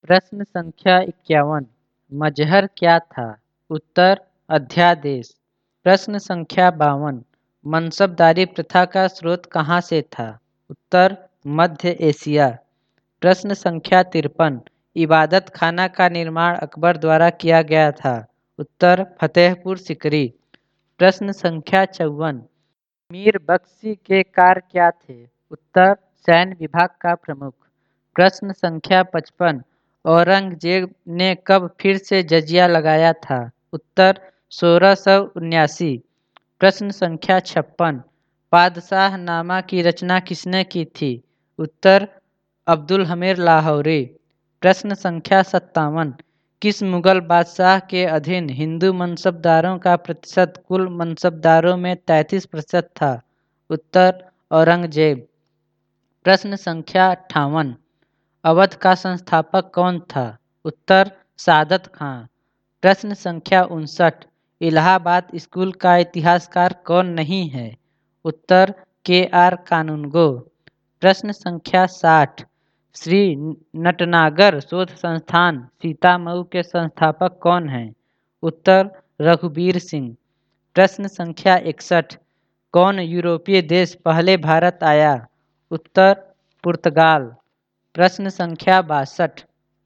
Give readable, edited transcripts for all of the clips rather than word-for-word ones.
प्रश्न संख्या 51। मजहर क्या था? उत्तर अध्यादेश। प्रश्न संख्या 52। मनसबदारी प्रथा का स्रोत कहाँ से था? उत्तर मध्य एशिया। प्रश्न संख्या 53। इबादत खाना का निर्माण अकबर द्वारा किया गया था। उत्तर फतेहपुर सिकरी। प्रश्न संख्या 54। मीर बख्शी के कार्य क्या थे? उत्तर सैन्य विभाग का प्रमुख। प्रश्न संख्या 55। औरंगजेब ने कब फिर से जजिया लगाया था? उत्तर 1679। प्रश्न संख्या 56। पादशाह नामा की रचना किसने की थी? उत्तर अब्दुल हमीद लाहौरी। प्रश्न संख्या 57। किस मुगल बादशाह के अधीन हिंदू मनसबदारों का प्रतिशत कुल मनसबदारों में 33% था? उत्तर औरंगजेब। प्रश्न संख्या 58। अवध का संस्थापक कौन था? उत्तर सादत खां। प्रश्न संख्या 59। इलाहाबाद स्कूल का इतिहासकार कौन नहीं है? उत्तर के आर कानूनगो। प्रश्न संख्या 60। श्री नटनागर शोध संस्थान सीतामऊ के संस्थापक कौन हैं? उत्तर रघुबीर सिंह। प्रश्न संख्या 61। कौन यूरोपीय देश पहले भारत आया? उत्तर पुर्तगाल। प्रश्न संख्या 62।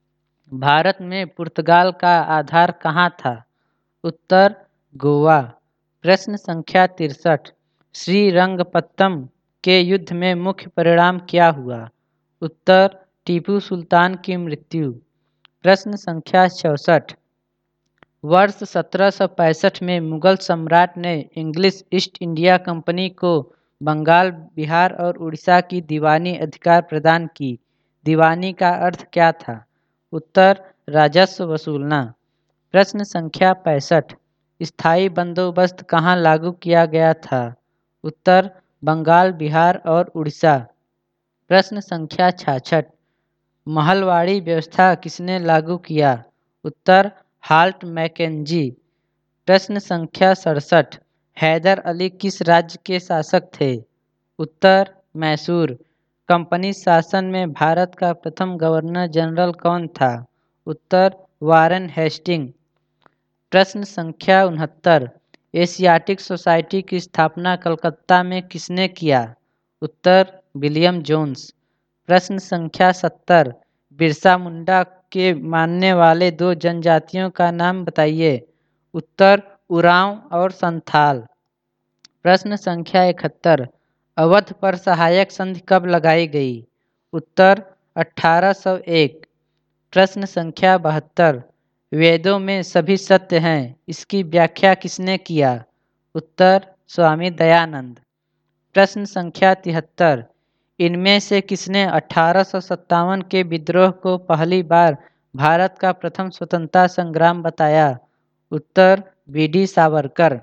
भारत में पुर्तगाल का आधार कहाँ था? उत्तर गोवा। प्रश्न संख्या 63। श्रीरंगपत्तम के युद्ध में मुख्य परिणाम क्या हुआ? उत्तर टीपू सुल्तान की मृत्यु। प्रश्न संख्या 64। वर्ष 1765 में मुगल सम्राट ने इंग्लिश ईस्ट इंडिया कंपनी को बंगाल, बिहार और उड़ीसा की दीवानी अधिकार प्रदान की। दीवानी का अर्थ क्या था? उत्तर राजस्व वसूलना। प्रश्न संख्या 65। स्थायी बंदोबस्त कहाँ लागू किया गया था? उत्तर बंगाल, बिहार और उड़ीसा। प्रश्न संख्या 66। महलवाड़ी व्यवस्था किसने लागू किया? उत्तर हाल्ट मैकेंजी। प्रश्न संख्या 67। हैदर अली किस राज्य के शासक थे? उत्तर मैसूर। कंपनी शासन में भारत का प्रथम गवर्नर जनरल कौन था? उत्तर वारेन हेस्टिंग। प्रश्न संख्या 69। एशियाटिक सोसाइटी की स्थापना कलकत्ता में किसने किया? उत्तर विलियम जोन्स। प्रश्न संख्या 70। बिरसा मुंडा के मानने वाले दो जनजातियों का नाम बताइए। उत्तर उरांव और संथाल। प्रश्न संख्या 71। अवध पर सहायक संधि कब लगाई गई? उत्तर 1801। प्रश्न संख्या 72। वेदों में सभी सत्य हैं, इसकी व्याख्या किसने किया? उत्तर स्वामी दयानंद। प्रश्न संख्या 73। इनमें से किसने 1857 के विद्रोह को पहली बार भारत का प्रथम स्वतंत्रता संग्राम बताया? उत्तर बीडी सावरकर।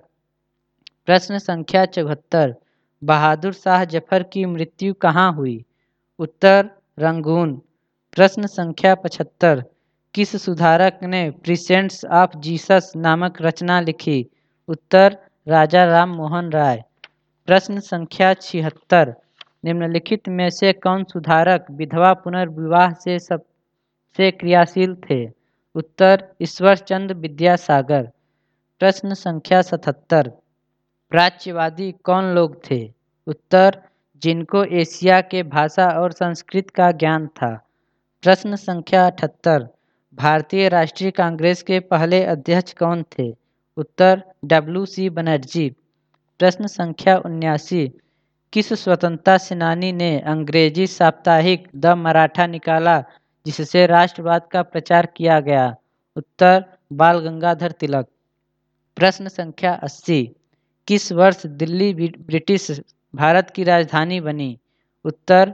प्रश्न संख्या 74। बहादुर शाह जफर की मृत्यु कहाँ हुई? उत्तर रंगून। प्रश्न संख्या 75। किस सुधारक ने प्रीसेंट्स ऑफ जीसस नामक रचना लिखी? उत्तर राजा राम मोहन राय। प्रश्न संख्या 76। निम्नलिखित में से कौन सुधारक विधवा पुनर्विवाह से सबसे क्रियाशील थे? उत्तर ईश्वरचंद्र विद्यासागर। प्रश्न संख्या 77। प्राच्यवादी कौन लोग थे? उत्तर जिनको एशिया के भाषा और संस्कृत का ज्ञान था। प्रश्न संख्या 78। भारतीय राष्ट्रीय कांग्रेस के पहले अध्यक्ष कौन थे? उत्तर WC बनर्जी। प्रश्न संख्या 79। किस स्वतंत्रता सेनानी ने अंग्रेजी साप्ताहिक द मराठा निकाला जिससे राष्ट्रवाद का प्रचार किया गया? उत्तर बाल गंगाधर तिलक। प्रश्न संख्या 80। किस वर्ष दिल्ली ब्रिटिश भारत की राजधानी बनी? उत्तर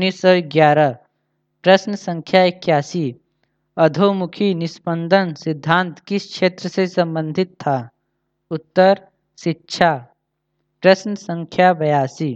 1911। प्रश्न संख्या 81। अधोमुखी निस्पंदन सिद्धांत किस क्षेत्र से संबंधित था? उत्तर शिक्षा। प्रश्न संख्या 82।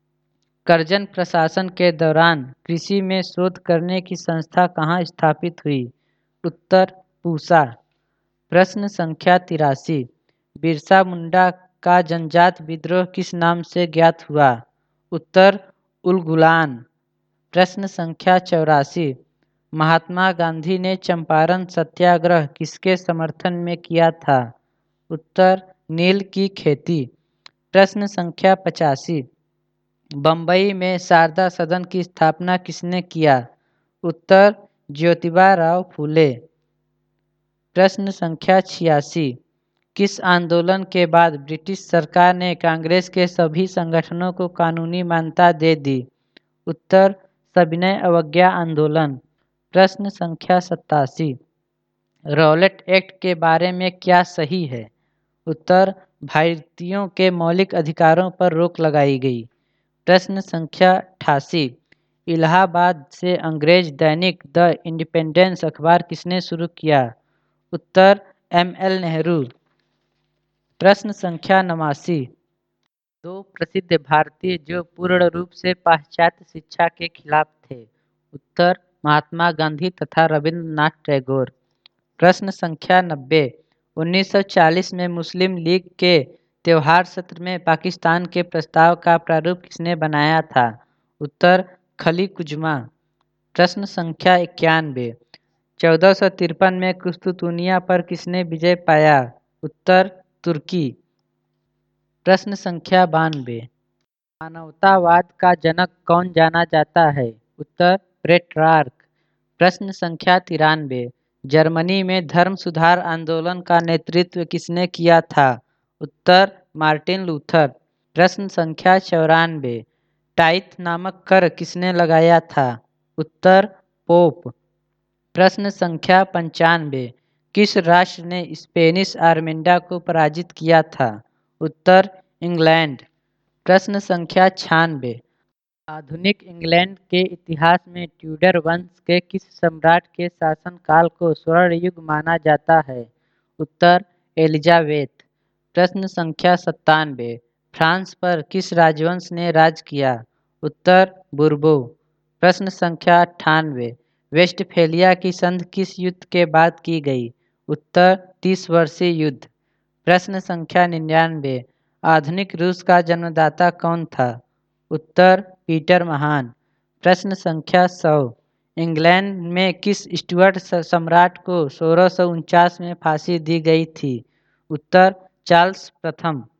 करजन प्रशासन के दौरान कृषि में शोध करने की संस्था कहाँ स्थापित हुई? उत्तर पूसा। प्रश्न संख्या 83। बिरसा मुंडा का जनजात विद्रोह किस नाम से ज्ञात हुआ? उत्तर उलगुलान। प्रश्न संख्या 84। महात्मा गांधी ने चंपारण सत्याग्रह किसके समर्थन में किया था? उत्तर नील की खेती। प्रश्न संख्या 85। बम्बई में शारदा सदन की स्थापना किसने किया? उत्तर ज्योतिबा राव फूले। प्रश्न संख्या 86। किस आंदोलन के बाद ब्रिटिश सरकार ने कांग्रेस के सभी संगठनों को कानूनी मान्यता दे दी? उत्तर सविनय अवज्ञा आंदोलन। प्रश्न संख्या 87। रॉलेट एक्ट के बारे में क्या सही है? उत्तर भारतीयों के मौलिक अधिकारों पर रोक लगाई गई। प्रश्न संख्या 88। इलाहाबाद से अंग्रेज दैनिक द इंडिपेंडेंस अखबार किसने शुरू किया? उत्तर एम.एल. नेहरू। प्रश्न संख्या 89। दो प्रसिद्ध भारतीय जो पूर्ण रूप से पाश्चात्य शिक्षा के खिलाफ थे? उत्तर महात्मा गांधी तथा रविंद्रनाथ टैगोर। प्रश्न संख्या 90। 1940 में मुस्लिम लीग के त्योहार सत्र में पाकिस्तान के प्रस्ताव का प्रारूप किसने बनाया था? उत्तर खली कुजमा। प्रश्न संख्या 91। 1453 में कुस्तुतुनिया पर किसने विजय पाया? उत्तर तुर्की। प्रश्न संख्या 92। मानवतावाद का जनक कौन जाना जाता है? उत्तर पेट्रार्क। प्रश्न संख्या 93। जर्मनी में धर्म सुधार आंदोलन का नेतृत्व किसने किया था? उत्तर मार्टिन लूथर। प्रश्न संख्या 94। टाइथ नामक कर किसने लगाया था? उत्तर पोप। प्रश्न संख्या 95। किस राष्ट्र ने स्पेनिश आर्मेंडा को पराजित किया था? उत्तर इंग्लैंड। प्रश्न संख्या 96। आधुनिक इंग्लैंड के इतिहास में ट्यूडर वंश के किस सम्राट के शासनकाल को स्वर्ण युग माना जाता है? उत्तर एलिजाबेथ। प्रश्न संख्या 97। फ्रांस पर किस राजवंश ने राज किया? उत्तर बुर्बो। प्रश्न संख्या 98। वेस्टफेलिया की संधि किस युद्ध के बाद की गई? उत्तर 30 वर्षीय युद्ध। प्रश्न संख्या 99। आधुनिक रूस का जन्मदाता कौन था? उत्तर पीटर महान। प्रश्न संख्या 100। इंग्लैंड में किस स्टुअर्ट सम्राट को 1649 में फांसी दी गई थी? उत्तर चार्ल्स प्रथम।